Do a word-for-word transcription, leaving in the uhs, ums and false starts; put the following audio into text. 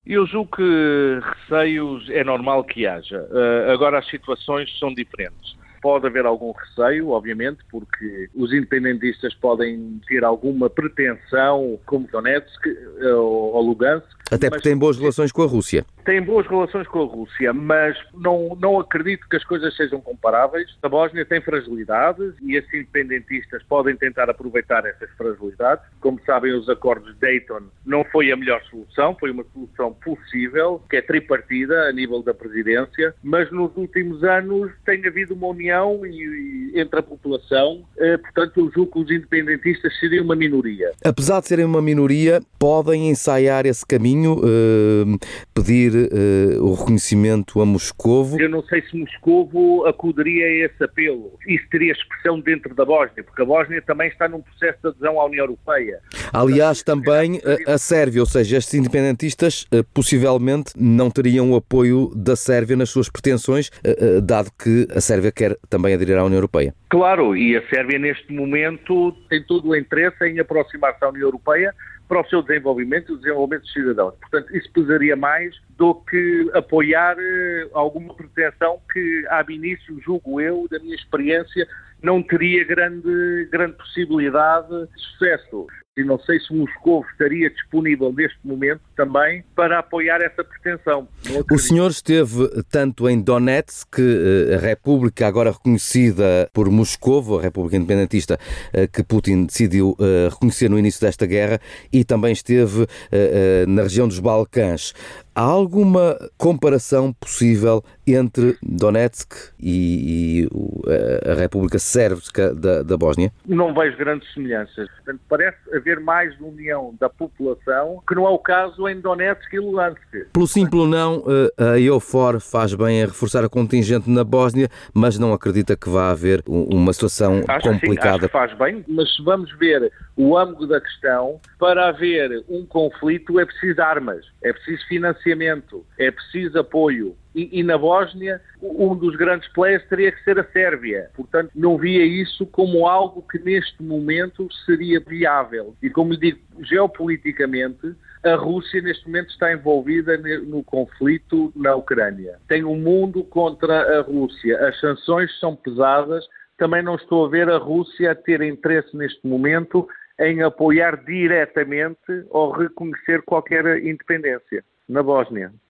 Eu julgo que receios é normal que haja. Uh, agora as situações são diferentes. Pode haver algum receio, obviamente, porque os independentistas podem ter alguma pretensão, como Donetsk ou, ou Lugansk. Até porque têm boas relações com a Rússia. Têm boas relações com a Rússia, mas não, não acredito que as coisas sejam comparáveis. A Bósnia tem fragilidades e esses independentistas podem tentar aproveitar essas fragilidades. Como sabem, os acordos de Dayton não foi a melhor solução, foi uma solução possível, que é tripartida a nível da presidência, mas nos últimos anos tem havido uma união e, e, entre a população, eh, portanto eu julgo que os independentistas seriam uma minoria. Apesar de serem uma minoria, podem ensaiar esse caminho, eh, pedir Uh, o reconhecimento a Moscovo? Eu não sei se Moscovo acudiria a esse apelo. Isso teria expressão dentro da Bósnia, porque a Bósnia também está num processo de adesão à União Europeia. Aliás, também a, a Sérvia, ou seja, estes independentistas uh, possivelmente não teriam o apoio da Sérvia nas suas pretensões, uh, uh, dado que a Sérvia quer também aderir à União Europeia. Claro, e a Sérvia neste momento tem todo o interesse em aproximar-se à União Europeia para o seu desenvolvimento e o desenvolvimento dos cidadãos. Portanto, isso pesaria mais do que apoiar alguma proteção que, ab início, julgo eu, da minha experiência, não teria grande, grande possibilidade de sucesso. E não sei se Moscou estaria disponível neste momento também para apoiar essa pretensão. O senhor esteve tanto em Donetsk, a república agora reconhecida por Moscovo, a república independentista que Putin decidiu reconhecer no início desta guerra, e também esteve na região dos Balcãs. Há alguma comparação possível entre Donetsk e, e a República Sérvica da, da Bósnia? Não vejo grandes semelhanças. Portanto, parece haver mais união da população, que não é o caso em Donetsk e Lugansk. Pelo simples não, a EUFOR faz bem a reforçar a contingente na Bósnia, mas não acredita que vá haver uma situação acho complicada. Que sim, acho que faz bem, mas se vamos ver o âmbito da questão, para haver um conflito é preciso armas, é preciso financiamento, é preciso apoio. E, e na Bósnia, um dos grandes players teria que ser a Sérvia. Portanto, não via isso como algo que neste momento seria viável. E como lhe digo, geopoliticamente, a Rússia neste momento está envolvida no conflito na Ucrânia. Tem um mundo contra a Rússia. As sanções são pesadas. Também não estou a ver a Rússia a ter interesse neste momento em apoiar diretamente ou reconhecer qualquer independência na Bósnia.